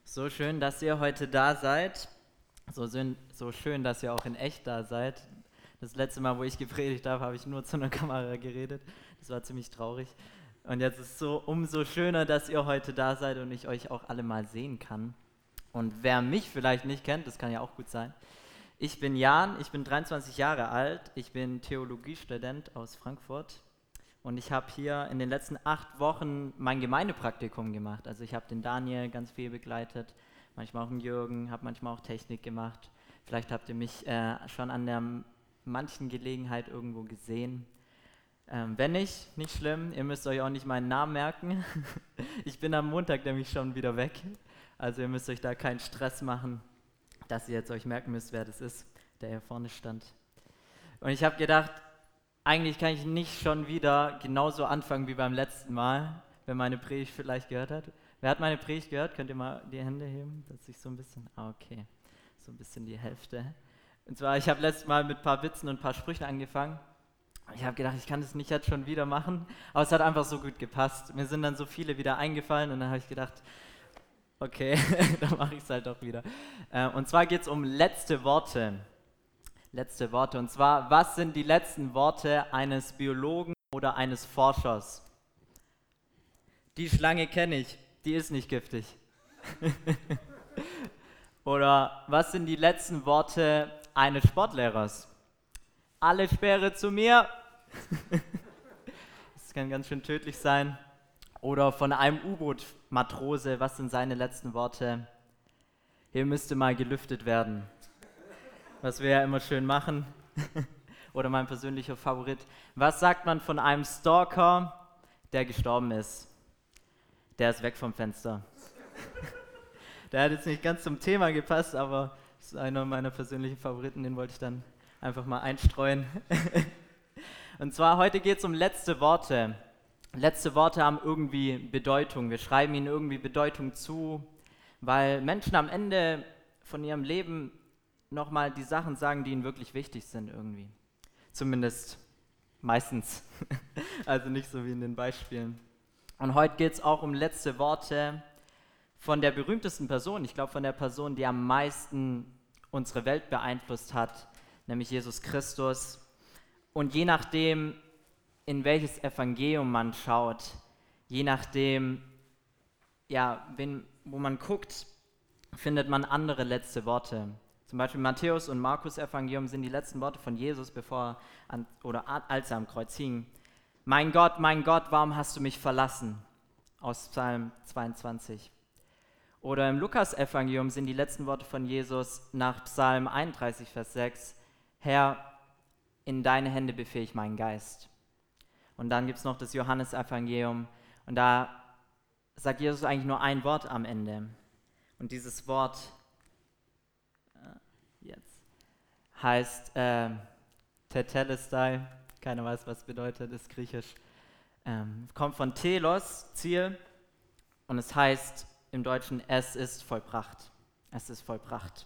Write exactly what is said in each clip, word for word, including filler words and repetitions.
So schön, dass ihr heute da seid. So, schön- so schön, dass ihr auch in echt da seid. Das letzte Mal, wo ich gepredigt habe, habe ich nur zu einer Kamera geredet. Das war ziemlich traurig. Und jetzt ist es so umso schöner, dass ihr heute da seid und ich euch auch alle mal sehen kann. Und wer mich vielleicht nicht kennt, das kann ja auch gut sein. Ich bin Jan, ich bin dreiundzwanzig Jahre alt, ich bin Theologiestudent aus Frankfurt. Und ich habe hier in den letzten acht Wochen mein Gemeindepraktikum gemacht. Also ich habe den Daniel ganz viel begleitet, manchmal auch den Jürgen, habe manchmal auch Technik gemacht. Vielleicht habt ihr mich äh, schon an der manchen Gelegenheit irgendwo gesehen. Ähm, wenn nicht, nicht schlimm, ihr müsst euch auch nicht meinen Namen merken. Ich bin am Montag nämlich schon wieder weg. Also ihr müsst euch da keinen Stress machen, dass ihr jetzt euch merken müsst, wer das ist, der hier vorne stand. Und ich habe gedacht, eigentlich kann ich nicht schon wieder genauso anfangen wie beim letzten Mal, wer meine Predigt vielleicht gehört hat. Wer hat meine Predigt gehört? Könnt ihr mal die Hände heben, dass ich so ein bisschen, ah okay, so ein bisschen die Hälfte. Und zwar, ich habe letztes Mal mit ein paar Witzen und ein paar Sprüchen angefangen. Ich habe gedacht, ich kann das nicht jetzt schon wieder machen, aber es hat einfach so gut gepasst. Mir sind dann so viele wieder eingefallen und dann habe ich gedacht, okay, dann mache ich es halt doch wieder. Äh, Und zwar geht es um letzte Worte. Letzte Worte. Und zwar, was sind die letzten Worte eines Biologen oder eines Forschers? Die Schlange kenne ich, die ist nicht giftig. Oder was sind die letzten Worte eines Sportlehrers? Alle Speere zu mir. Das kann ganz schön tödlich sein. Oder von einem U-Boot-Matrose, was sind seine letzten Worte? Hier müsste mal gelüftet werden. Was wir ja immer schön machen. Oder mein persönlicher Favorit. Was sagt man von einem Stalker, der gestorben ist? Der ist weg vom Fenster. Der hat jetzt nicht ganz zum Thema gepasst, aber das ist einer meiner persönlichen Favoriten, den wollte ich dann einfach mal einstreuen. Und zwar heute geht es um letzte Worte. Letzte Worte haben irgendwie Bedeutung. Wir schreiben ihnen irgendwie Bedeutung zu, weil Menschen am Ende von ihrem Leben nochmal die Sachen sagen, die ihnen wirklich wichtig sind irgendwie. Zumindest meistens. Also nicht so wie in den Beispielen. Und heute geht es auch um letzte Worte von der berühmtesten Person, ich glaube von der Person, die am meisten unsere Welt beeinflusst hat, nämlich Jesus Christus. Und je nachdem, in welches Evangelium man schaut, je nachdem, ja, wen, wo man guckt, findet man andere letzte Worte. Zum Beispiel Matthäus und Markus Evangelium sind die letzten Worte von Jesus, bevor er an, oder als er am Kreuz hing. Mein Gott, mein Gott, warum hast du mich verlassen? Aus Psalm zweiundzwanzig. Oder im Lukas-Evangelium sind die letzten Worte von Jesus nach Psalm einunddreißig, Vers sechs. Herr, in deine Hände befehle ich meinen Geist. Und dann gibt es noch das Johannes-Evangelium. Und da sagt Jesus eigentlich nur ein Wort am Ende. Und dieses Wort äh, jetzt heißt äh, Tetelestai. Keiner weiß, was es bedeutet, ist griechisch. Ähm, kommt von Telos, Ziel. Und es heißt im Deutschen, es ist vollbracht. Es ist vollbracht.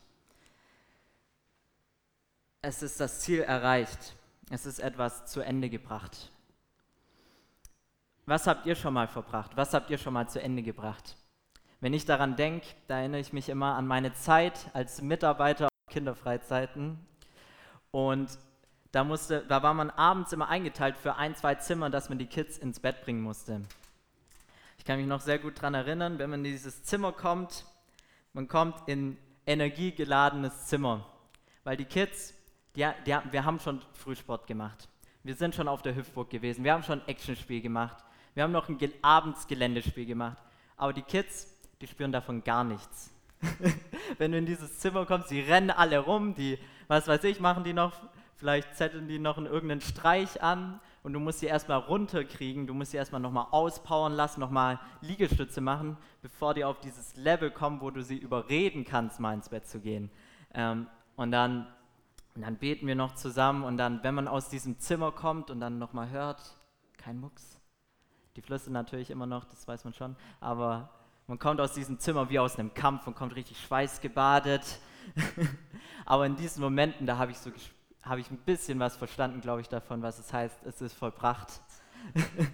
Es ist das Ziel erreicht. Es ist etwas zu Ende gebracht. Was habt ihr schon mal verbracht? Was habt ihr schon mal zu Ende gebracht? Wenn ich daran denke, da erinnere ich mich immer an meine Zeit als Mitarbeiter auf Kinderfreizeiten. Und da, musste, da war man abends immer eingeteilt für ein, zwei Zimmer, dass man die Kids ins Bett bringen musste. Ich kann mich noch sehr gut daran erinnern, wenn man in dieses Zimmer kommt, man kommt in energiegeladenes Zimmer. Weil die Kids, die, die, wir haben schon Frühsport gemacht. Wir sind schon auf der Hüpfburg gewesen. Wir haben schon ein Actionspiel gemacht. Wir haben noch ein Ge- Abendsgeländespiel gemacht. Aber die Kids, die spüren davon gar nichts. Wenn du in dieses Zimmer kommst, die rennen alle rum, die, was weiß ich, machen die noch, vielleicht zetteln die noch in irgendeinen Streich an und du musst sie erstmal runterkriegen, du musst sie erstmal nochmal auspowern lassen, nochmal Liegestütze machen, bevor die auf dieses Level kommen, wo du sie überreden kannst, mal ins Bett zu gehen. Ähm, und dann Und dann beten wir noch zusammen und dann, wenn man aus diesem Zimmer kommt und dann nochmal hört, kein Mucks. Die Flüsse natürlich immer noch, das weiß man schon, aber man kommt aus diesem Zimmer wie aus einem Kampf und kommt richtig schweißgebadet. Aber in diesen Momenten, da habe ich, so, hab ich ein bisschen was verstanden, glaube ich, davon, was es heißt, es ist vollbracht.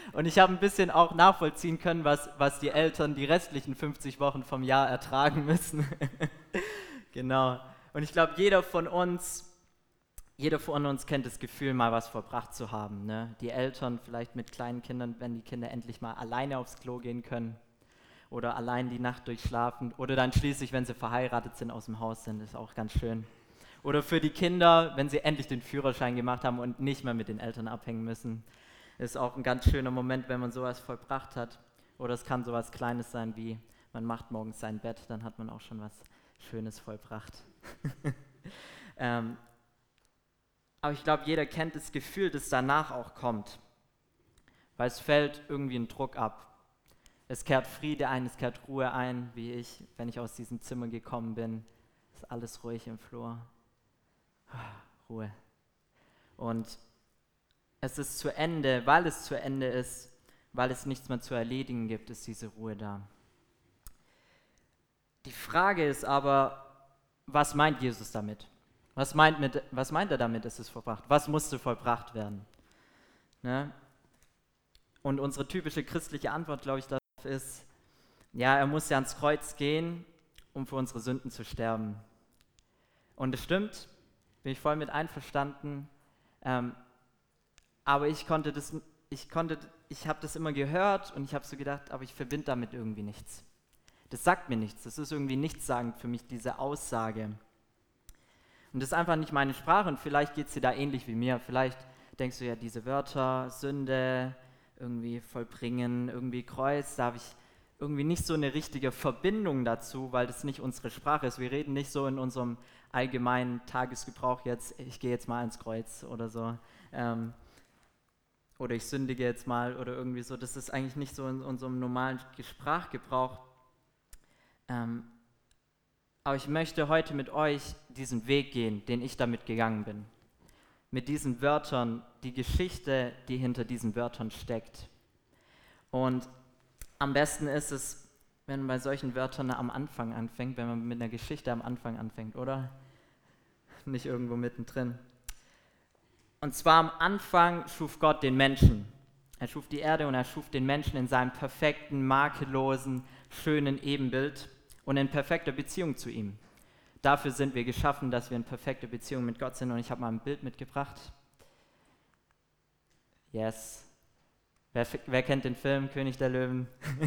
Und ich habe ein bisschen auch nachvollziehen können, was, was die Eltern die restlichen fünfzig Wochen vom Jahr ertragen müssen. Genau. Und ich glaube, jeder von uns, jeder von uns kennt das Gefühl, mal was verbracht zu haben. Ne? Die Eltern vielleicht mit kleinen Kindern, wenn die Kinder endlich mal alleine aufs Klo gehen können oder allein die Nacht durchschlafen oder dann schließlich, wenn sie verheiratet sind, aus dem Haus sind, ist auch ganz schön. Oder für die Kinder, wenn sie endlich den Führerschein gemacht haben und nicht mehr mit den Eltern abhängen müssen. Ist auch ein ganz schöner Moment, wenn man sowas vollbracht hat. Oder es kann sowas Kleines sein wie, man macht morgens sein Bett, dann hat man auch schon was Schönes vollbracht. ähm, aber ich glaube, jeder kennt das Gefühl, das danach auch kommt. Weil es fällt irgendwie ein Druck ab. Es kehrt Friede ein, es kehrt Ruhe ein, wie ich, wenn ich aus diesem Zimmer gekommen bin. Ist alles ruhig im Flur. Ruhe. Und es ist zu Ende, weil es zu Ende ist, weil es nichts mehr zu erledigen gibt, ist diese Ruhe da. Die Frage ist aber, was meint Jesus damit? Was meint, mit, was meint er damit, ist es vollbracht? Was musste vollbracht werden? Ne? Und unsere typische christliche Antwort, glaube ich, darauf ist, ja, er muss ja ans Kreuz gehen, um für unsere Sünden zu sterben. Und es stimmt, bin ich voll mit einverstanden, ähm, aber ich konnte das, ich konnte, ich habe das immer gehört und ich habe so gedacht, aber ich verbinde damit irgendwie nichts. Das sagt mir nichts, das ist irgendwie nichtssagend für mich, diese Aussage. Und das ist einfach nicht meine Sprache und vielleicht geht es dir da ähnlich wie mir. Vielleicht denkst du ja, diese Wörter, Sünde, irgendwie vollbringen, irgendwie Kreuz, da habe ich irgendwie nicht so eine richtige Verbindung dazu, weil das nicht unsere Sprache ist. Wir reden nicht so in unserem allgemeinen Tagesgebrauch jetzt, ich gehe jetzt mal ans Kreuz oder so. Ähm, oder ich sündige jetzt mal oder irgendwie so. Das ist eigentlich nicht so in unserem normalen Sprachgebrauch. Ähm, aber ich möchte heute mit euch diesen Weg gehen, den ich damit gegangen bin. Mit diesen Wörtern, die Geschichte, die hinter diesen Wörtern steckt. Und am besten ist es, wenn man bei solchen Wörtern am Anfang anfängt, wenn man mit einer Geschichte am Anfang anfängt, oder? Nicht irgendwo mittendrin. Und zwar am Anfang schuf Gott den Menschen. Er schuf die Erde und er schuf den Menschen in seinem perfekten, makellosen, schönen Ebenbild und in perfekter Beziehung zu ihm. Dafür sind wir geschaffen, dass wir in perfekter Beziehung mit Gott sind. Und ich habe mal ein Bild mitgebracht. Yes. Wer, wer kennt den Film König der Löwen?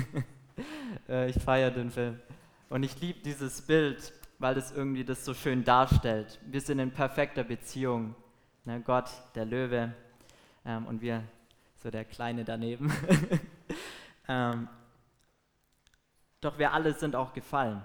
Ich feiere den Film. Und ich liebe dieses Bild, weil es irgendwie das so schön darstellt. Wir sind in perfekter Beziehung. Ne, Gott, der Löwe, ähm, und wir, so der Kleine daneben. ähm, doch wir alle sind auch gefallen.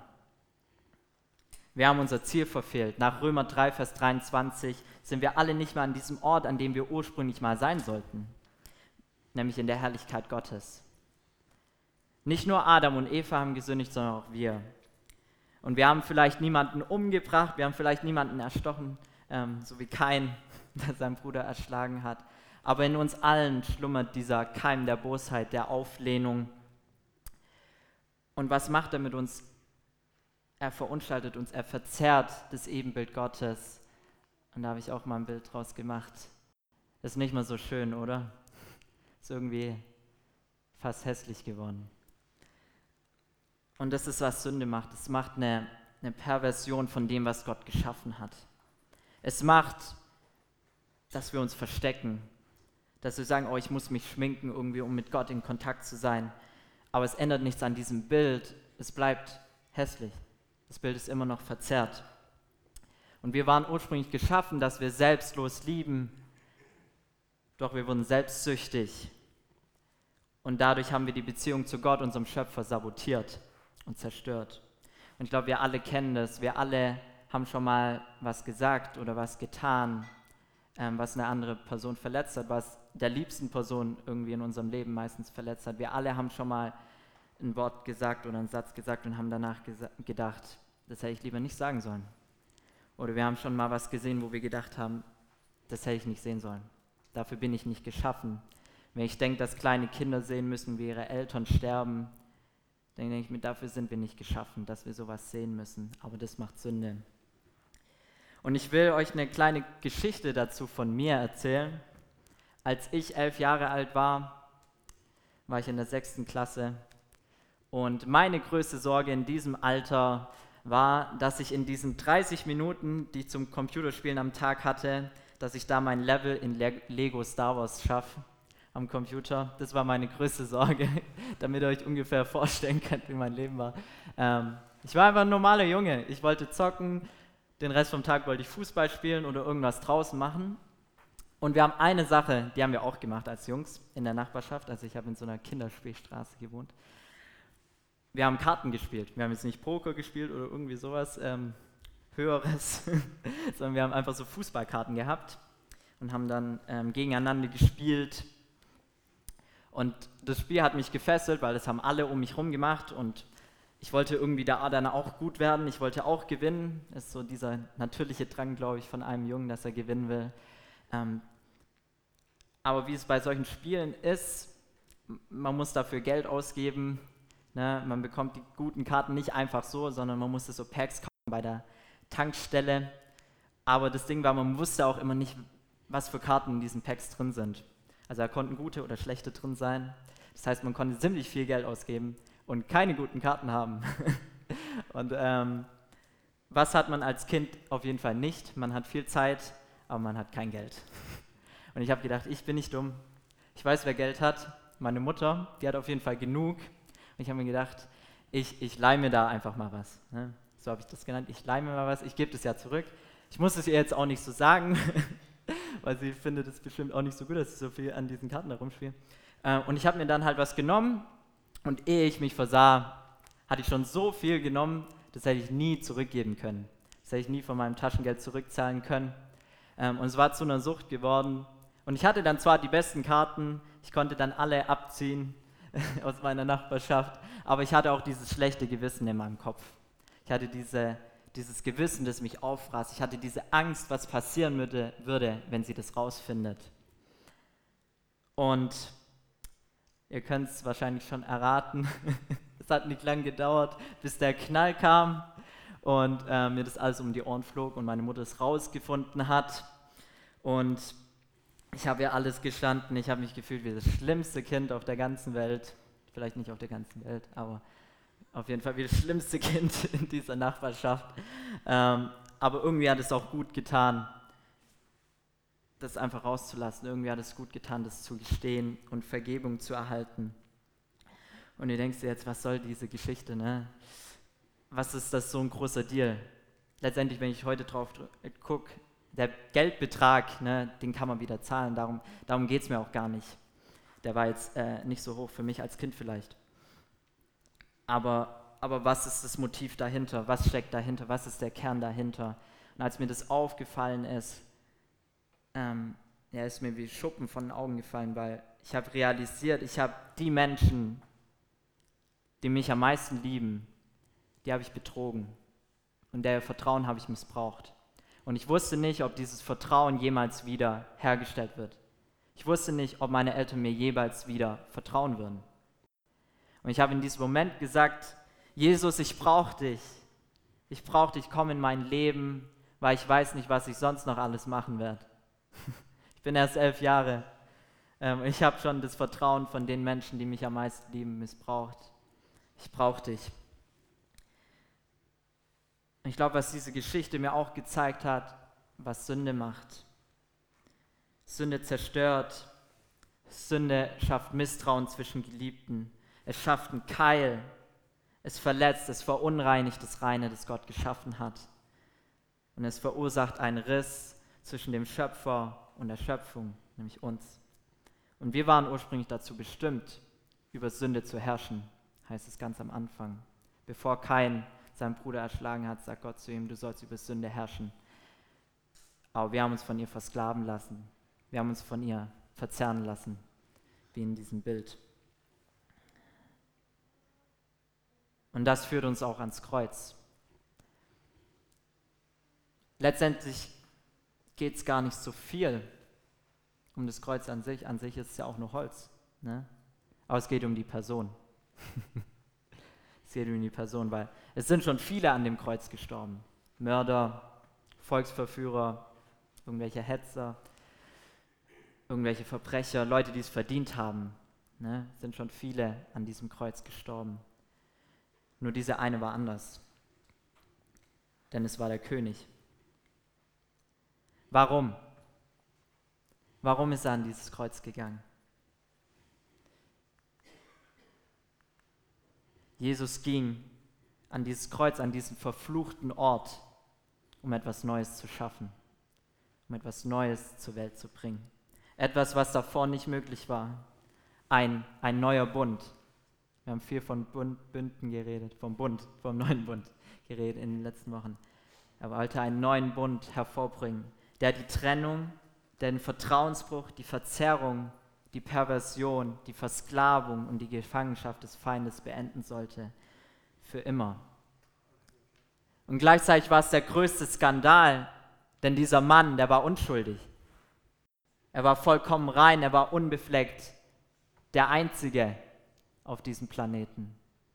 Wir haben unser Ziel verfehlt. Nach Römer drei, Vers dreiundzwanzig sind wir alle nicht mehr an diesem Ort, an dem wir ursprünglich mal sein sollten, nämlich in der Herrlichkeit Gottes. Nicht nur Adam und Eva haben gesündigt, sondern auch wir. Und wir haben vielleicht niemanden umgebracht, wir haben vielleicht niemanden erstochen, ähm, so wie Kain, der seinen Bruder erschlagen hat. Aber in uns allen schlummert dieser Keim der Bosheit, der Auflehnung. Und was macht er mit uns? Er verunstaltet uns, er verzerrt das Ebenbild Gottes. Und da habe ich auch mal ein Bild draus gemacht. Ist nicht mal so schön, oder? Ist irgendwie fast hässlich geworden. Und das ist, was Sünde macht. Es macht eine, eine Perversion von dem, was Gott geschaffen hat. Es macht, dass wir uns verstecken. Dass wir sagen, oh, ich muss mich schminken, irgendwie, um mit Gott in Kontakt zu sein. Aber es ändert nichts an diesem Bild. Es bleibt hässlich. Das Bild ist immer noch verzerrt. Und wir waren ursprünglich geschaffen, dass wir selbstlos lieben, doch wir wurden selbstsüchtig. Und dadurch haben wir die Beziehung zu Gott, unserem Schöpfer, sabotiert und zerstört. Und ich glaube, wir alle kennen das. Wir alle haben schon mal was gesagt oder was getan, ähm, was eine andere Person verletzt hat, was der liebsten Person irgendwie in unserem Leben meistens verletzt hat. Wir alle haben schon mal ein Wort gesagt oder einen Satz gesagt und haben danach gesa- gedacht, das hätte ich lieber nicht sagen sollen. Oder wir haben schon mal was gesehen, wo wir gedacht haben, das hätte ich nicht sehen sollen. Dafür bin ich nicht geschaffen. Wenn ich denke, dass kleine Kinder sehen müssen, wie ihre Eltern sterben, dann denke ich mir, dafür sind wir nicht geschaffen, dass wir sowas sehen müssen. Aber das macht Sünde. Und ich will euch eine kleine Geschichte dazu von mir erzählen. Als ich elf Jahre alt war, war ich in der sechsten Klasse. Und meine größte Sorge in diesem Alter war, dass ich in diesen dreißig Minuten, die ich zum Computerspielen am Tag hatte, dass ich da mein Level in Le- Lego Star Wars schaffe am Computer. Das war meine größte Sorge, damit ihr euch ungefähr vorstellen könnt, wie mein Leben war. Ähm, ich war einfach ein normaler Junge. Ich wollte zocken, den Rest vom Tag wollte ich Fußball spielen oder irgendwas draußen machen. Und wir haben eine Sache, die haben wir auch gemacht als Jungs in der Nachbarschaft. Also ich habe in so einer Kinderspielstraße gewohnt. Wir haben Karten gespielt. Wir haben jetzt nicht Poker gespielt oder irgendwie sowas ähm, Höheres, sondern wir haben einfach so Fußballkarten gehabt und haben dann ähm, gegeneinander gespielt. Und das Spiel hat mich gefesselt, weil das haben alle um mich herum gemacht und ich wollte irgendwie da dann auch gut werden. Ich wollte auch gewinnen. Das ist so dieser natürliche Drang, glaube ich, von einem Jungen, dass er gewinnen will. Ähm, aber wie es bei solchen Spielen ist, man muss dafür Geld ausgeben. Ne? Man bekommt die guten Karten nicht einfach so, sondern man musste so Packs kaufen bei der Tankstelle. Aber das Ding war, man wusste auch immer nicht, was für Karten in diesen Packs drin sind. Also da konnten gute oder schlechte drin sein. Das heißt, man konnte ziemlich viel Geld ausgeben und keine guten Karten haben. Und ähm, was hat man als Kind auf jeden Fall nicht? Man hat viel Zeit, aber man hat kein Geld. Und ich habe gedacht, ich bin nicht dumm. Ich weiß, wer Geld hat. Meine Mutter, die hat auf jeden Fall genug. Und ich habe mir gedacht, ich, ich leihe mir da einfach mal was. Ne? So habe ich das genannt. Ich leihe mir mal was, ich gebe das ja zurück. Ich muss es ihr jetzt auch nicht so sagen, weil sie findet es bestimmt auch nicht so gut, dass ich so viel an diesen Karten herumspiele. Äh, und ich habe mir dann halt was genommen und ehe ich mich versah, hatte ich schon so viel genommen, das hätte ich nie zurückgeben können. Das hätte ich nie von meinem Taschengeld zurückzahlen können. Ähm, und es war zu einer Sucht geworden. Und ich hatte dann zwar die besten Karten, ich konnte dann alle abziehen aus meiner Nachbarschaft, aber ich hatte auch dieses schlechte Gewissen in meinem Kopf. Ich hatte diese, dieses Gewissen, das mich auffraß. Ich hatte diese Angst, was passieren würde, würde, wenn sie das rausfindet. Und ihr könnt es wahrscheinlich schon erraten, es hat nicht lange gedauert, bis der Knall kam und äh, mir das alles um die Ohren flog und meine Mutter es rausgefunden hat. Und ich habe ihr alles gestanden, ich habe mich gefühlt wie das schlimmste Kind auf der ganzen Welt. Vielleicht nicht auf der ganzen Welt, aber auf jeden Fall wie das schlimmste Kind in dieser Nachbarschaft. Ähm, aber irgendwie hat es auch gut getan, das einfach rauszulassen. Irgendwie hat es gut getan, das zu gestehen und Vergebung zu erhalten. Und ihr denkst dir jetzt, was soll diese Geschichte, ne? Was ist das so ein großer Deal? Letztendlich, wenn ich heute drauf gucke, der Geldbetrag, ne, den kann man wieder zahlen, darum, darum geht es mir auch gar nicht. Der war jetzt äh, nicht so hoch für mich als Kind vielleicht. Aber, aber was ist das Motiv dahinter? Was steckt dahinter? Was ist der Kern dahinter? Und als mir das aufgefallen ist, ähm, ja, ist mir wie Schuppen von den Augen gefallen, weil ich habe realisiert, ich habe die Menschen, die mich am meisten lieben, die habe ich betrogen. Und der Vertrauen habe ich missbraucht. Und ich wusste nicht, ob dieses Vertrauen jemals wieder hergestellt wird. Ich wusste nicht, ob meine Eltern mir jeweils wieder vertrauen würden. Und ich habe in diesem Moment gesagt, Jesus, ich brauche dich. Ich brauche dich, komm in mein Leben, weil ich weiß nicht, was ich sonst noch alles machen werde. Ich bin erst elf Jahre. Ähm, ich habe schon das Vertrauen von den Menschen, die mich am meisten lieben, missbraucht. Ich brauche dich. Ich glaube, was diese Geschichte mir auch gezeigt hat, was Sünde macht. Sünde zerstört. Sünde schafft Misstrauen zwischen Geliebten. Es schafft einen Keil. Es verletzt, es verunreinigt das Reine, das Gott geschaffen hat. Und es verursacht einen Riss zwischen dem Schöpfer und der Schöpfung, nämlich uns. Und wir waren ursprünglich dazu bestimmt, über Sünde zu herrschen, heißt es ganz am Anfang. Bevor Kain seinen Bruder erschlagen hat, sagt Gott zu ihm, du sollst über Sünde herrschen. Aber wir haben uns von ihr versklaven lassen. Wir haben uns von ihr verzerren lassen, wie in diesem Bild. Und das führt uns auch ans Kreuz. Letztendlich geht es gar nicht so viel um das Kreuz an sich. An sich ist es ja auch nur Holz. Ne? Aber es geht um die Person. Es geht um die Person, weil es sind schon viele an dem Kreuz gestorben. Mörder, Volksverführer, irgendwelche Hetzer, irgendwelche Verbrecher, Leute, die es verdient haben, Ne? Sind schon viele an diesem Kreuz gestorben. Nur dieser eine war anders. Denn es war der König. Warum? Warum ist er an dieses Kreuz gegangen? Jesus ging an dieses Kreuz, an diesen verfluchten Ort, um etwas Neues zu schaffen, um etwas Neues zur Welt zu bringen. Etwas, was davor nicht möglich war. Ein, ein neuer Bund. Wir haben viel von Bund, Bünden geredet, vom Bund, vom neuen Bund geredet in den letzten Wochen. Er wollte einen neuen Bund hervorbringen, der die Trennung, den Vertrauensbruch, die Verzerrung, die Perversion, die Versklavung und die Gefangenschaft des Feindes beenden sollte. Für immer. Und gleichzeitig war es der größte Skandal, denn dieser Mann, der war unschuldig. Er war vollkommen rein, er war unbefleckt, der Einzige auf diesem Planeten.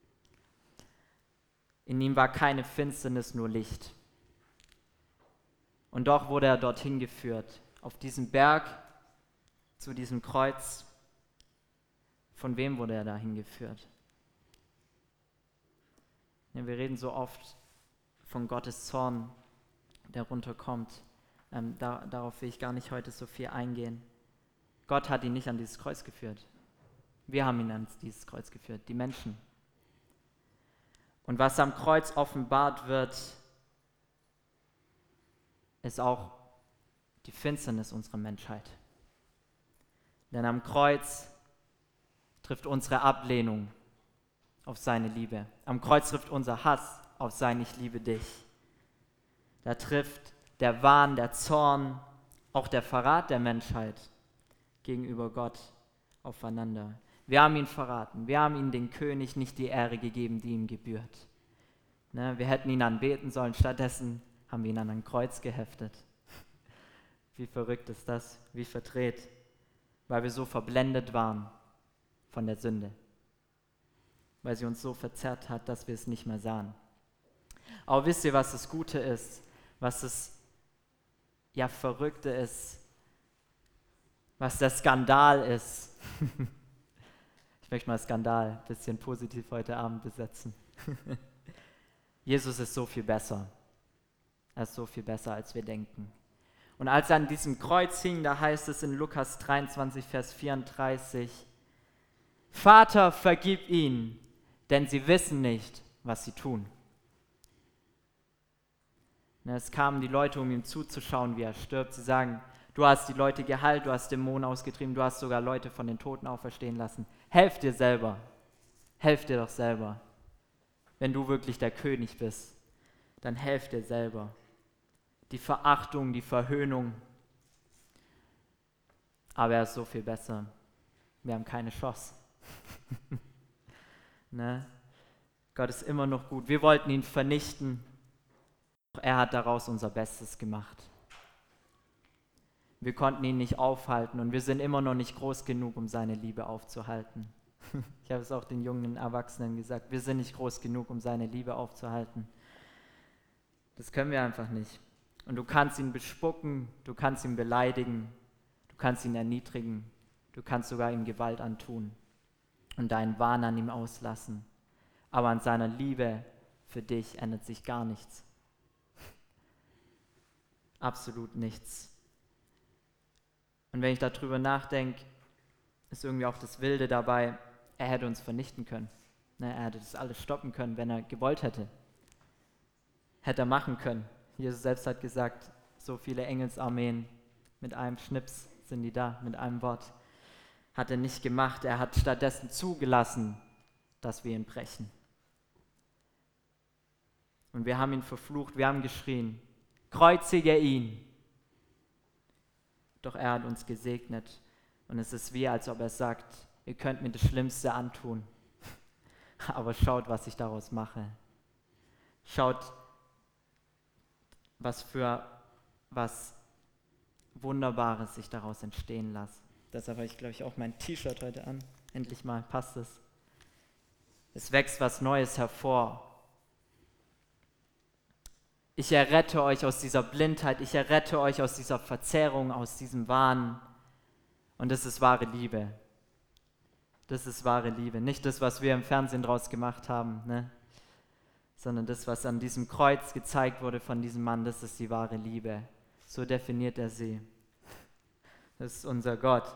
In ihm war keine Finsternis, nur Licht. Und doch wurde er dorthin geführt, auf diesen Berg, zu diesem Kreuz. Von wem wurde er dahin geführt? Ja, wir reden so oft von Gottes Zorn, der runterkommt. Ähm, da, darauf will ich gar nicht heute so viel eingehen. Gott hat ihn nicht an dieses Kreuz geführt. Wir haben ihn an dieses Kreuz geführt, die Menschen. Und was am Kreuz offenbart wird, ist auch die Finsternis unserer Menschheit. Denn am Kreuz trifft unsere Ablehnung auf seine Liebe. Am Kreuz trifft unser Hass auf sein Ich liebe dich. Da trifft der Wahn, der Zorn, auch der Verrat der Menschheit gegenüber Gott aufeinander. Wir haben ihn verraten. Wir haben ihm den König nicht die Ehre gegeben, die ihm gebührt. Ne, wir hätten ihn anbeten sollen. Stattdessen haben wir ihn an ein Kreuz geheftet. Wie verrückt ist das? Wie verdreht. Weil wir so verblendet waren von der Sünde. Weil sie uns so verzerrt hat, dass wir es nicht mehr sahen. Aber wisst ihr, was das Gute ist? Was das ja Verrückte ist? Was der Skandal ist? Ich möchte mal Skandal ein bisschen positiv heute Abend besetzen. Jesus ist so viel besser. Er ist so viel besser, als wir denken. Und als er an diesem Kreuz hing, da heißt es in Lukas dreiundzwanzig, Vers vierunddreißig, Vater, vergib ihnen, denn sie wissen nicht, was sie tun. Es kamen die Leute, um ihm zuzuschauen, wie er stirbt. Sie sagen, du hast die Leute geheilt, du hast Dämonen ausgetrieben, du hast sogar Leute von den Toten auferstehen lassen. Helf dir selber. Helf dir doch selber. Wenn du wirklich der König bist, dann helf dir selber. Die Verachtung, die Verhöhnung. Aber er ist so viel besser. Wir haben keine Chance. Ne? Gott ist immer noch gut. Wir wollten ihn vernichten. Doch er hat daraus unser Bestes gemacht. Wir konnten ihn nicht aufhalten und wir sind immer noch nicht groß genug, um seine Liebe aufzuhalten. Ich habe es auch den jungen Erwachsenen gesagt, wir sind nicht groß genug, um seine Liebe aufzuhalten. Das können wir einfach nicht. Und du kannst ihn bespucken, du kannst ihn beleidigen, du kannst ihn erniedrigen, du kannst sogar ihm Gewalt antun und deinen Wahn an ihm auslassen. Aber an seiner Liebe für dich ändert sich gar nichts. Absolut nichts. Und wenn ich darüber nachdenke, ist irgendwie auch das Wilde dabei, er hätte uns vernichten können. Er hätte das alles stoppen können, wenn er gewollt hätte. Hätte er machen können. Jesus selbst hat gesagt, so viele Engelsarmeen, mit einem Schnips sind die da, mit einem Wort. Hat er nicht gemacht, er hat stattdessen zugelassen, dass wir ihn brechen. Und wir haben ihn verflucht, wir haben geschrien, kreuzige ihn. Doch er hat uns gesegnet und es ist wie, als ob er sagt, ihr könnt mir das Schlimmste antun, aber schaut, was ich daraus mache. Schaut, was für was Wunderbares ich daraus entstehen lasse. Deshalb habe ich, glaube ich, auch mein T-Shirt heute an. Endlich mal passt es. Es wächst was Neues hervor. Ich errette euch aus dieser Blindheit, ich errette euch aus dieser Verzerrung, aus diesem Wahn. Und das ist wahre Liebe. Das ist wahre Liebe. Nicht das, was wir im Fernsehen draus gemacht haben, ne? Sondern das, was an diesem Kreuz gezeigt wurde von diesem Mann, das ist die wahre Liebe. So definiert er sie. Das ist unser Gott.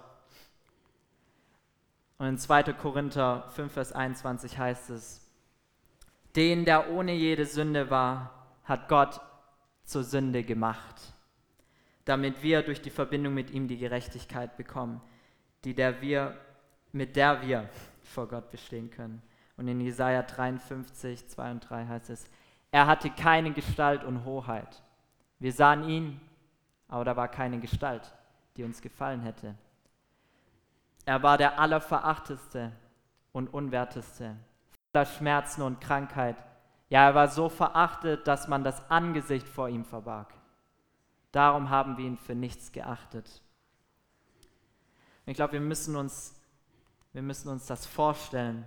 Und in zweiter Korinther fünf, Vers einundzwanzig heißt es, den, der ohne jede Sünde war, hat Gott zur Sünde gemacht, damit wir durch die Verbindung mit ihm die Gerechtigkeit bekommen, die der wir, mit der wir vor Gott bestehen können. Und in Jesaja dreiundfünfzig, zwei und drei heißt es, er hatte keine Gestalt und Hoheit. Wir sahen ihn, aber da war keine Gestalt, die uns gefallen hätte. Er war der Allerverachteste und Unwerteste, voller Schmerzen und Krankheit. Ja, er war so verachtet, dass man das Angesicht vor ihm verbarg. Darum haben wir ihn für nichts geachtet. Ich glaube, wir müssen uns, wir müssen uns das vorstellen.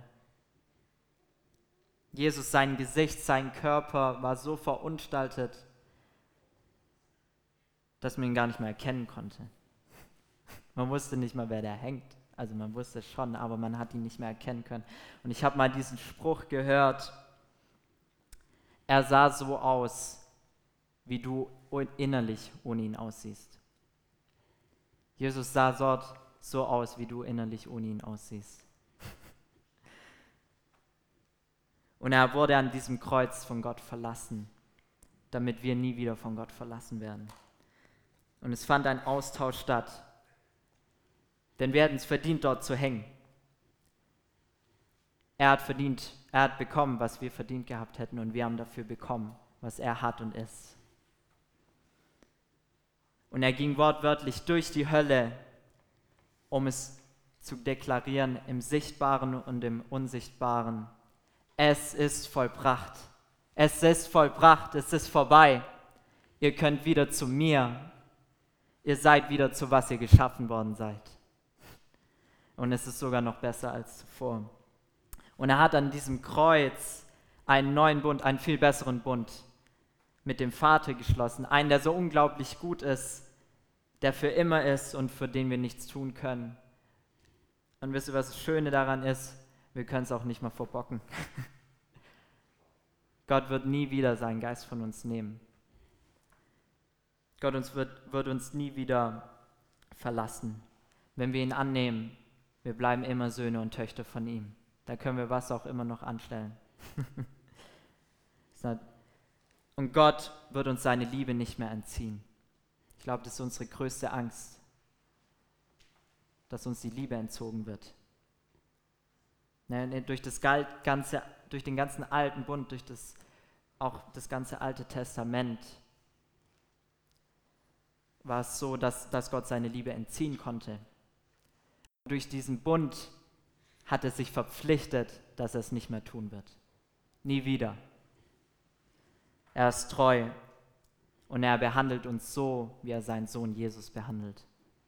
Jesus, sein Gesicht, sein Körper war so verunstaltet, dass man ihn gar nicht mehr erkennen konnte. Man wusste nicht mal, wer da hängt. Also man wusste es schon, aber man hat ihn nicht mehr erkennen können. Und ich habe mal diesen Spruch gehört, er sah so aus, wie du innerlich ohne ihn aussiehst. Jesus sah dort so aus, wie du innerlich ohne ihn aussiehst. Und er wurde an diesem Kreuz von Gott verlassen, damit wir nie wieder von Gott verlassen werden. Und es fand ein Austausch statt. Denn wir hätten es verdient, dort zu hängen. Er hat verdient, er hat bekommen, was wir verdient gehabt hätten, und wir haben dafür bekommen, was er hat und ist. Und er ging wortwörtlich durch die Hölle, um es zu deklarieren im Sichtbaren und im Unsichtbaren. Es ist vollbracht. Es ist vollbracht, es ist vorbei. Ihr könnt wieder zu mir. Ihr seid wieder zu was ihr geschaffen worden seid. Und es ist sogar noch besser als zuvor. Und er hat an diesem Kreuz einen neuen Bund, einen viel besseren Bund mit dem Vater geschlossen. Einen, der so unglaublich gut ist, der für immer ist und für den wir nichts tun können. Und wisst ihr, was das Schöne daran ist? Wir können es auch nicht mal verbocken. Gott wird nie wieder seinen Geist von uns nehmen. Gott uns wird, wird uns nie wieder verlassen. Wenn wir ihn annehmen, wir bleiben immer Söhne und Töchter von ihm. Da können wir was auch immer noch anstellen. Und Gott wird uns seine Liebe nicht mehr entziehen. Ich glaube, das ist unsere größte Angst, dass uns die Liebe entzogen wird. Durch, das ganze, durch den ganzen alten Bund, durch das, auch das ganze Alte Testament war es so, dass, dass Gott seine Liebe entziehen konnte. Durch diesen Bund hat er sich verpflichtet, dass er es nicht mehr tun wird. Nie wieder. Er ist treu und er behandelt uns so, wie er seinen Sohn Jesus behandelt.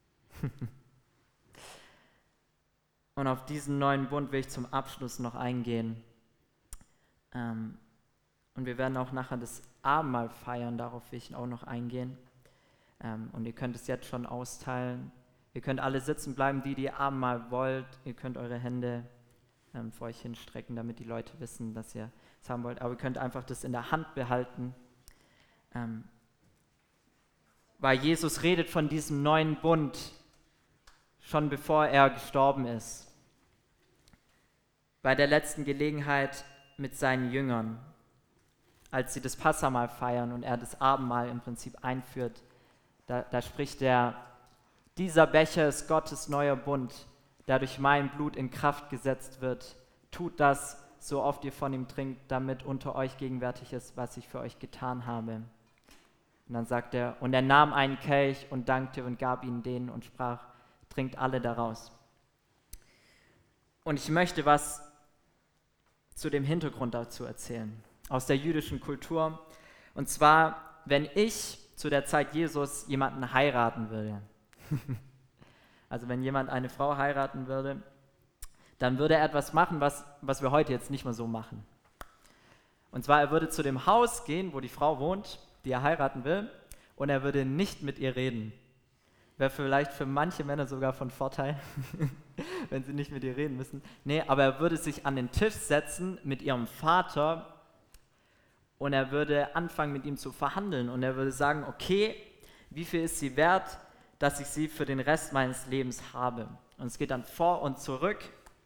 Und auf diesen neuen Bund will ich zum Abschluss noch eingehen. Ähm, und wir werden auch nachher das Abendmahl feiern, darauf will ich auch noch eingehen. Ähm, und ihr könnt es jetzt schon austeilen. Ihr könnt alle sitzen bleiben, die, die Abendmahl wollt. Ihr könnt eure Hände ähm, vor euch hinstrecken, damit die Leute wissen, dass ihr es haben wollt. Aber ihr könnt einfach das in der Hand behalten. Ähm, weil Jesus redet von diesem neuen Bund, schon bevor er gestorben ist. Bei der letzten Gelegenheit mit seinen Jüngern, als sie das Passahmahl feiern und er das Abendmahl im Prinzip einführt, da, da spricht er: Dieser Becher ist Gottes neuer Bund, der durch mein Blut in Kraft gesetzt wird. Tut das, so oft ihr von ihm trinkt, damit unter euch gegenwärtig ist, was ich für euch getan habe. Und dann sagt er: Und er nahm einen Kelch und dankte und gab ihn denen und sprach: Trinkt alle daraus. Und ich möchte was zu dem Hintergrund dazu erzählen, aus der jüdischen Kultur. Und zwar, wenn ich zu der Zeit Jesus jemanden heiraten würde, also wenn jemand eine Frau heiraten würde, dann würde er etwas machen, was, was wir heute jetzt nicht mehr so machen. Und zwar, er würde zu dem Haus gehen, wo die Frau wohnt, die er heiraten will, und er würde nicht mit ihr reden. Wäre vielleicht für manche Männer sogar von Vorteil, wenn sie nicht mit ihr reden müssen. Nee, aber er würde sich an den Tisch setzen mit ihrem Vater und er würde anfangen, mit ihm zu verhandeln. Und er würde sagen, okay, wie viel ist sie wert, dass ich sie für den Rest meines Lebens habe? Und es geht dann vor und zurück.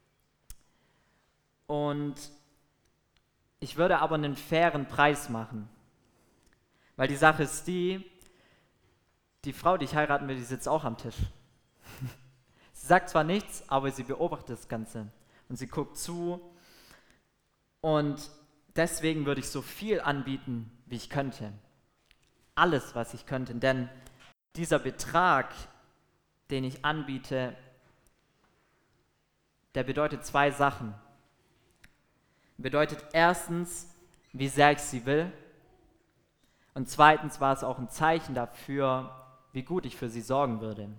Und ich würde aber einen fairen Preis machen. Weil die Sache ist die, die Frau, die ich heiraten will, die sitzt auch am Tisch. Sie sagt zwar nichts, aber sie beobachtet das Ganze. Und sie guckt zu. Und deswegen würde ich so viel anbieten, wie ich könnte. Alles, was ich könnte. Denn dieser Betrag, den ich anbiete, der bedeutet zwei Sachen. Bedeutet erstens, wie sehr ich sie will. Und zweitens war es auch ein Zeichen dafür, wie gut ich für sie sorgen würde.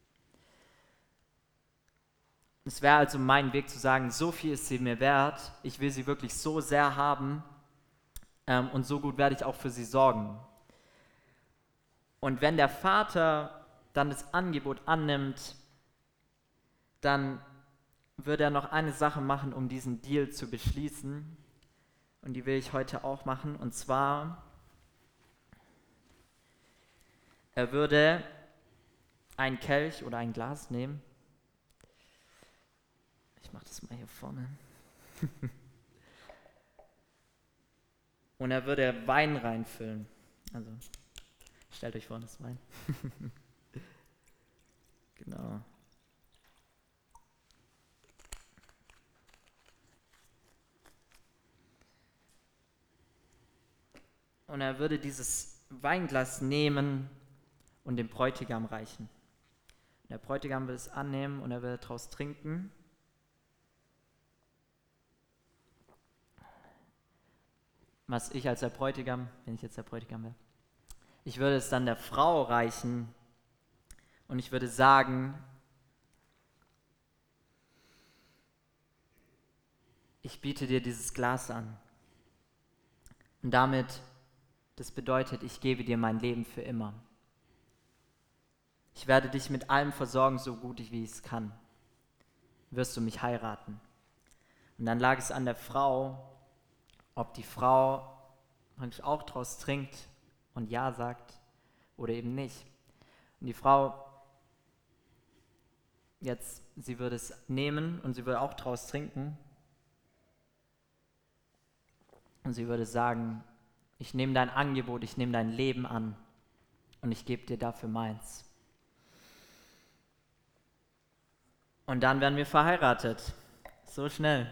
Es wäre also mein Weg zu sagen, so viel ist sie mir wert, ich will sie wirklich so sehr haben ähm, und so gut werde ich auch für sie sorgen. Und wenn der Vater dann das Angebot annimmt, dann würde er noch eine Sache machen, um diesen Deal zu beschließen. Und die will ich heute auch machen. Und zwar, er würde ein Kelch oder ein Glas nehmen. Ich mache das mal hier vorne. Und er würde Wein reinfüllen. Also, stellt euch vor, das ist Wein. Genau. Und er würde dieses Weinglas nehmen und dem Bräutigam reichen. Und der Bräutigam will es annehmen und er will daraus trinken. Was ich als der Bräutigam, wenn ich jetzt der Bräutigam wäre, ich würde es dann der Frau reichen und ich würde sagen, ich biete dir dieses Glas an. Und damit, das bedeutet, ich gebe dir mein Leben für immer. Ich werde dich mit allem versorgen, so gut ich wie ich es kann. Wirst du mich heiraten? Und dann lag es an der Frau, ob die Frau eigentlich auch draus trinkt und Ja sagt oder eben nicht. Und die Frau, jetzt, sie würde es nehmen und sie würde auch draus trinken. Und sie würde sagen, ich nehme dein Angebot, ich nehme dein Leben an und ich gebe dir dafür meins. Und dann werden wir verheiratet. So schnell.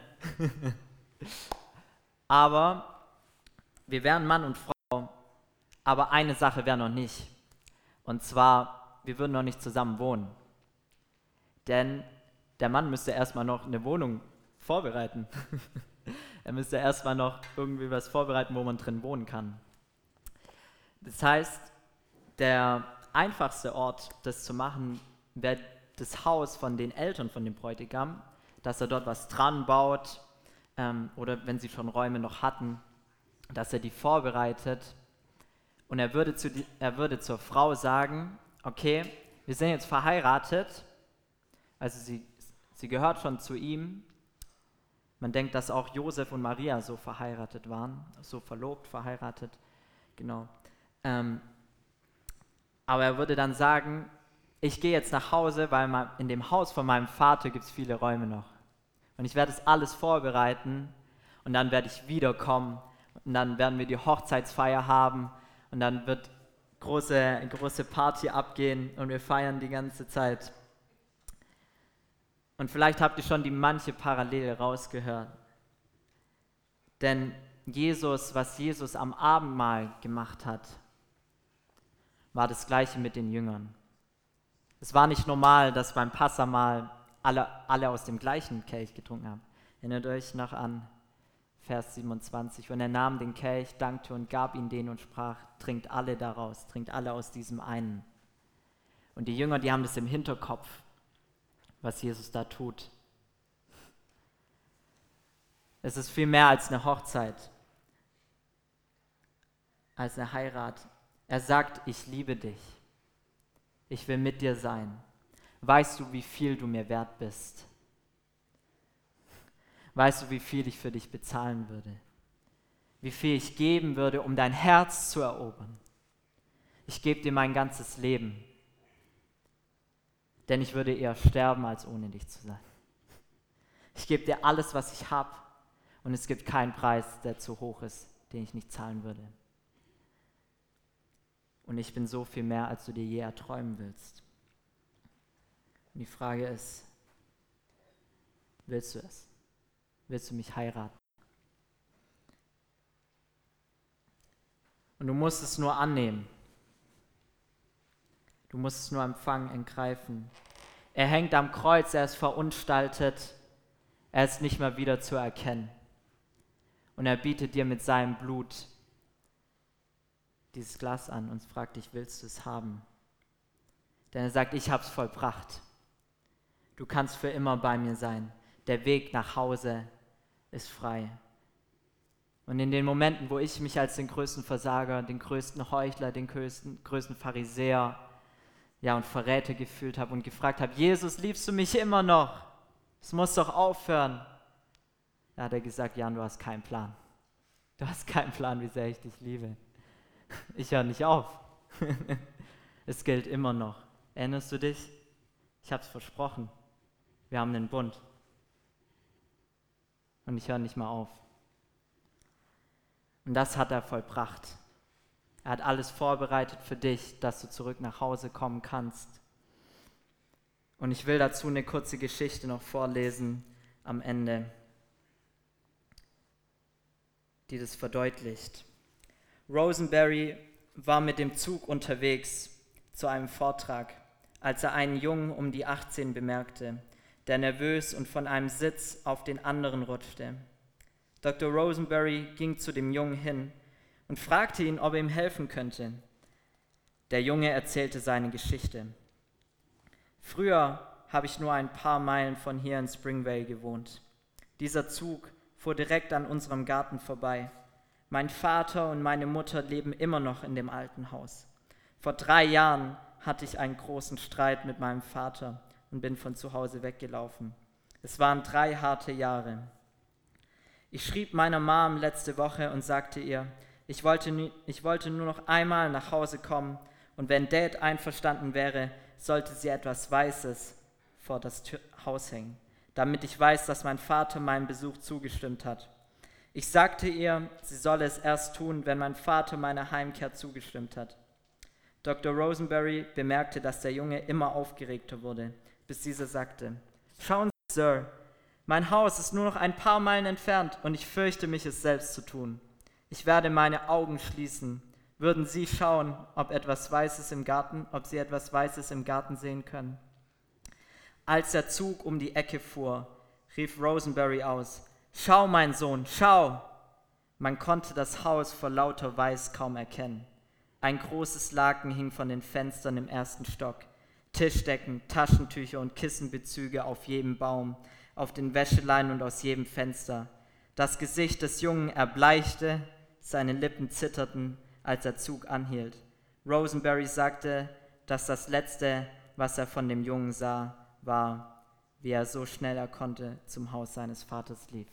Aber wir wären Mann und Frau, aber eine Sache wäre noch nicht. Und zwar, wir würden noch nicht zusammen wohnen. Denn der Mann müsste erstmal noch eine Wohnung vorbereiten. Er müsste erstmal noch irgendwie was vorbereiten, wo man drin wohnen kann. Das heißt, der einfachste Ort, das zu machen, wäre das Haus von den Eltern von dem Bräutigam, dass er dort was dran baut ähm, oder wenn sie schon Räume noch hatten, dass er die vorbereitet und er würde, zu die, er würde zur Frau sagen, okay, wir sind jetzt verheiratet, also sie, sie gehört schon zu ihm. Man denkt, dass auch Josef und Maria so verheiratet waren, so verlobt, verheiratet, genau. Ähm, aber er würde dann sagen, ich gehe jetzt nach Hause, weil in dem Haus von meinem Vater gibt es viele Räume noch. Und ich werde es alles vorbereiten und dann werde ich wiederkommen und dann werden wir die Hochzeitsfeier haben und dann wird große, große Party abgehen und wir feiern die ganze Zeit. Und vielleicht habt ihr schon die manche Parallele rausgehört. Denn Jesus, was Jesus am Abendmahl gemacht hat, war das Gleiche mit den Jüngern. Es war nicht normal, dass beim Passamahl alle, alle aus dem gleichen Kelch getrunken haben. Erinnert euch noch an Vers siebenundzwanzig. Und er nahm den Kelch, dankte und gab ihn denen und sprach, trinkt alle daraus, trinkt alle aus diesem einen. Und die Jünger, die haben das im Hinterkopf, was Jesus da tut. Es ist viel mehr als eine Hochzeit, als eine Heirat. Er sagt, ich liebe dich. Ich will mit dir sein. Weißt du, wie viel du mir wert bist? Weißt du, wie viel ich für dich bezahlen würde? Wie viel ich geben würde, um dein Herz zu erobern? Ich gebe dir mein ganzes Leben, denn ich würde eher sterben, als ohne dich zu sein. Ich gebe dir alles, was ich habe, und es gibt keinen Preis, der zu hoch ist, den ich nicht zahlen würde. Und ich bin so viel mehr, als du dir je erträumen willst. Und die Frage ist, willst du es? Willst du mich heiraten? Und du musst es nur annehmen. Du musst es nur empfangen, ergreifen. Er hängt am Kreuz, er ist verunstaltet, er ist nicht mehr wieder zu erkennen. Und er bietet dir mit seinem Blut dieses Glas an und fragt dich, willst du es haben? Denn er sagt, ich habe es vollbracht. Du kannst für immer bei mir sein. Der Weg nach Hause ist frei. Und in den Momenten, wo ich mich als den größten Versager, den größten Heuchler, den größten, größten Pharisäer, ja, und Verräter gefühlt habe und gefragt habe, Jesus, liebst du mich immer noch? Es muss doch aufhören. Da hat er gesagt, Jan, du hast keinen Plan. Du hast keinen Plan, wie sehr ich dich liebe. Ich höre nicht auf. Es gilt immer noch. Erinnerst du dich? Ich habe es versprochen. Wir haben einen Bund. Und ich höre nicht mal auf. Und das hat er vollbracht. Er hat alles vorbereitet für dich, dass du zurück nach Hause kommen kannst. Und ich will dazu eine kurze Geschichte noch vorlesen am Ende, die das verdeutlicht. Rosenberry war mit dem Zug unterwegs zu einem Vortrag, als er einen Jungen um die achtzehn bemerkte, der nervös und von einem Sitz auf den anderen rutschte. Doktor Rosenberry ging zu dem Jungen hin und fragte ihn, ob er ihm helfen könnte. Der Junge erzählte seine Geschichte. Früher habe ich nur ein paar Meilen von hier in Springvale gewohnt. Dieser Zug fuhr direkt an unserem Garten vorbei. Mein Vater und meine Mutter leben immer noch in dem alten Haus. Vor drei Jahren hatte ich einen großen Streit mit meinem Vater und bin von zu Hause weggelaufen. Es waren drei harte Jahre. Ich schrieb meiner Mom letzte Woche und sagte ihr, ich wollte, nie, ich wollte nur noch einmal nach Hause kommen und wenn Dad einverstanden wäre, sollte sie etwas Weißes vor das Tür- Haus hängen, damit ich weiß, dass mein Vater meinem Besuch zugestimmt hat. Ich sagte ihr, sie solle es erst tun, wenn mein Vater meiner Heimkehr zugestimmt hat. Doktor Rosenberry bemerkte, dass der Junge immer aufgeregter wurde, bis dieser sagte, schauen Sie, Sir, mein Haus ist nur noch ein paar Meilen entfernt und ich fürchte mich, es selbst zu tun. Ich werde meine Augen schließen. Würden Sie schauen, ob etwas Weißes im Garten, ob Sie etwas Weißes im Garten sehen können? Als der Zug um die Ecke fuhr, rief Rosenberry aus, schau, mein Sohn, schau! Man konnte das Haus vor lauter Weiß kaum erkennen. Ein großes Laken hing von den Fenstern im ersten Stock. Tischdecken, Taschentücher und Kissenbezüge auf jedem Baum, auf den Wäscheleinen und aus jedem Fenster. Das Gesicht des Jungen erbleichte, seine Lippen zitterten, als der Zug anhielt. Rosenberry sagte, dass das Letzte, was er von dem Jungen sah, war, wie er so schnell er konnte zum Haus seines Vaters lief.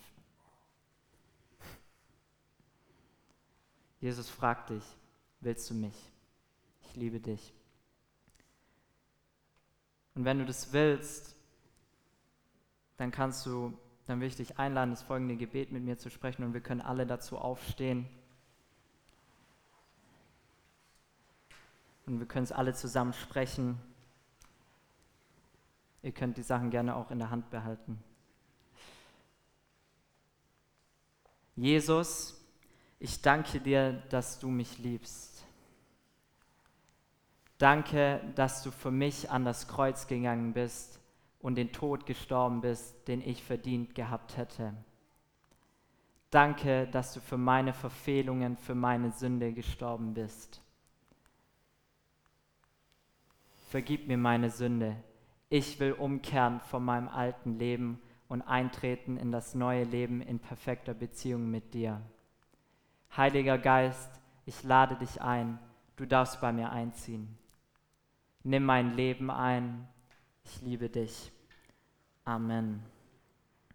Jesus fragt dich, willst du mich? Ich liebe dich. Und wenn du das willst, dann kannst du, dann will ich dich einladen, das folgende Gebet mit mir zu sprechen und wir können alle dazu aufstehen. Und wir können es alle zusammen sprechen. Ihr könnt die Sachen gerne auch in der Hand behalten. Jesus, ich danke dir, dass du mich liebst. Danke, dass du für mich an das Kreuz gegangen bist und den Tod gestorben bist, den ich verdient gehabt hätte. Danke, dass du für meine Verfehlungen, für meine Sünde gestorben bist. Vergib mir meine Sünde. Ich will umkehren von meinem alten Leben und eintreten in das neue Leben in perfekter Beziehung mit dir. Heiliger Geist, ich lade dich ein, du darfst bei mir einziehen. Nimm mein Leben ein. Ich liebe dich. Amen.